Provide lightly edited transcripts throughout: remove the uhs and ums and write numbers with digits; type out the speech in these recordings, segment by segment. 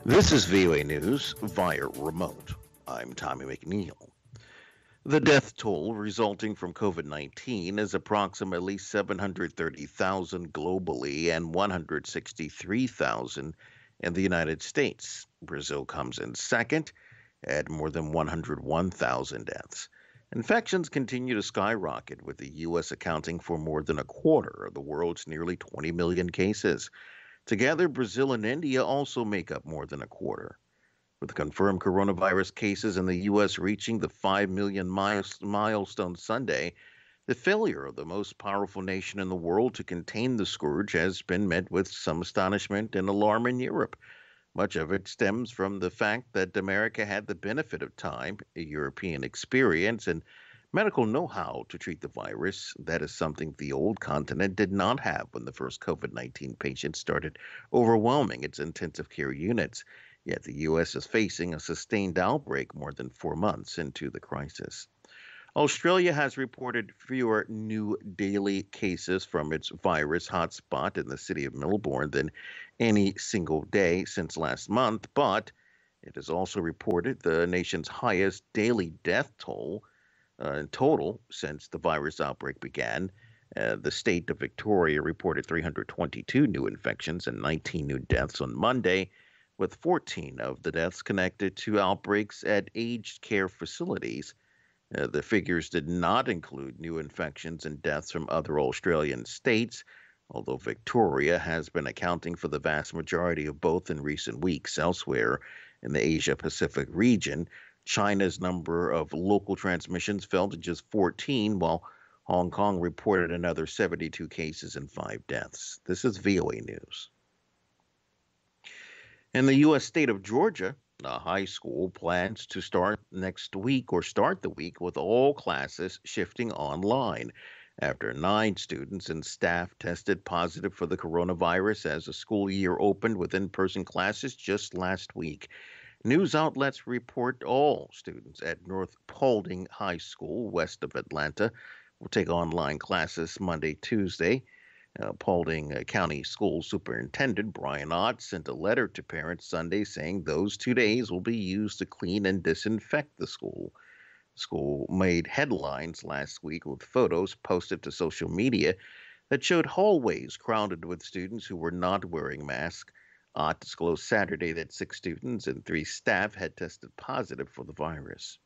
This is VOA News via remote. I'm Tommy McNeil. The death toll resulting from COVID 19 is approximately 730,000 globally and 163,000 in the United States. Brazil comes in second at more than 101,000 deaths. Infections continue to skyrocket, with the U.S. accounting for more than a quarter of the world's nearly 20 million cases. Together, Brazil and India also make up more than a quarter. With confirmed coronavirus cases in the U.S. reaching the 5 million milestone Sunday, the failure of the most powerful nation in the world to contain the scourge has been met with some astonishment and alarm in Europe. Much of it stems from the fact that America had the benefit of time, a European experience, and medical know how to treat the virus. That is something the old continent did not have when the first COVID 19 patients started overwhelming its intensive care units. Yet the U.S. is facing a sustained outbreak more than 4 months into the crisis. Australia has reported fewer new daily cases from its virus hotspot in the city of Melbourne than any single day since last month, but it has also reported the nation's highest daily death toll in total since the virus outbreak began. The state of Victoria reported 322 new infections and 19 new deaths on Monday, with 14 of the deaths connected to outbreaks at aged care facilities. The figures did not include new infections and deaths from other Australian states, although Victoria has been accounting for the vast majority of both in recent weeks. Elsewhere in the Asia Pacific region, China's number of local transmissions fell to just 14, while Hong Kong reported another 72 cases and 5 deaths. This is VOA News. In the U.S. state of Georgia, a high school plans to start the week with all classes shifting online after 9 students and staff tested positive for the coronavirus as the school year opened with in-person classes just last week. News outlets report all students at North Paulding High School, west of Atlanta, will take online classes Monday, Tuesday. Paulding County School Superintendent Brian Ott sent a letter to parents Sunday saying those 2 days will be used to clean and disinfect the school. The school made headlines last week with photos posted to social media that showed hallways crowded with students who were not wearing masks. Ott disclosed Saturday that 6 students and 3 staff had tested positive for the virus.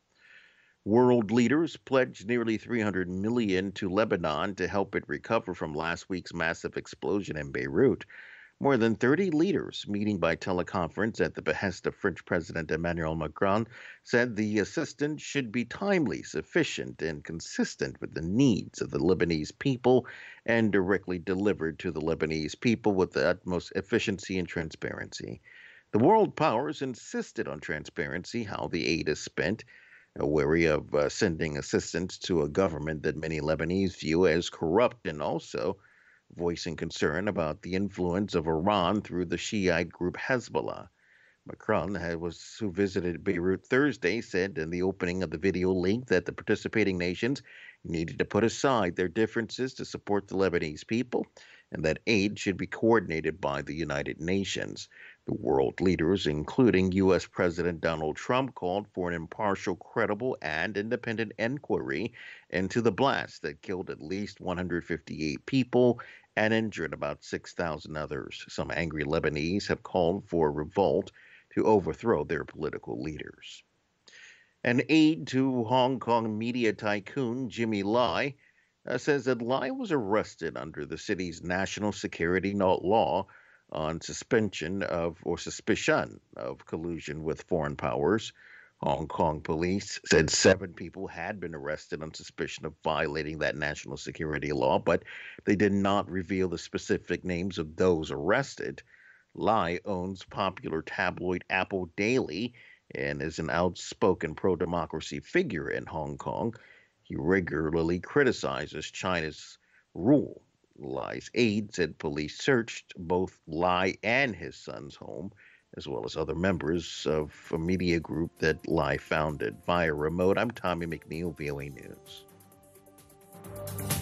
World leaders pledged nearly $300 million to Lebanon to help it recover from last week's massive explosion in Beirut. More than 30 leaders meeting by teleconference at the behest of French President Emmanuel Macron said the assistance should be timely, sufficient, and consistent with the needs of the Lebanese people and directly delivered to the Lebanese people with the utmost efficiency and transparency. The world powers insisted on transparency, how the aid is spent, wary of sending assistance to a government that many Lebanese view as corrupt, and also voicing concern about the influence of Iran through the Shiite group Hezbollah. Macron, who visited Beirut Thursday, said in the opening of the video link that the participating nations needed to put aside their differences to support the Lebanese people and that aid should be coordinated by the United Nations. The world leaders, including U.S. President Donald Trump, called for an impartial, credible, and independent inquiry into the blast that killed at least 158 people and injured about 6,000 others. Some angry Lebanese have called for a revolt to overthrow their political leaders. An aide to Hong Kong media tycoon Jimmy Lai says that Lai was arrested under the city's national security law on suspicion of collusion with foreign powers. Hong Kong police said 7 people had been arrested on suspicion of violating that national security law, but they did not reveal the specific names of those arrested. Lai owns popular tabloid Apple Daily and is an outspoken pro-democracy figure in Hong Kong. He regularly criticizes China's rule. Lai's aide said police searched both Lai and his son's home, as well as other members of a media group that Lai founded. Via remote, I'm Tommy McNeil, VOA News.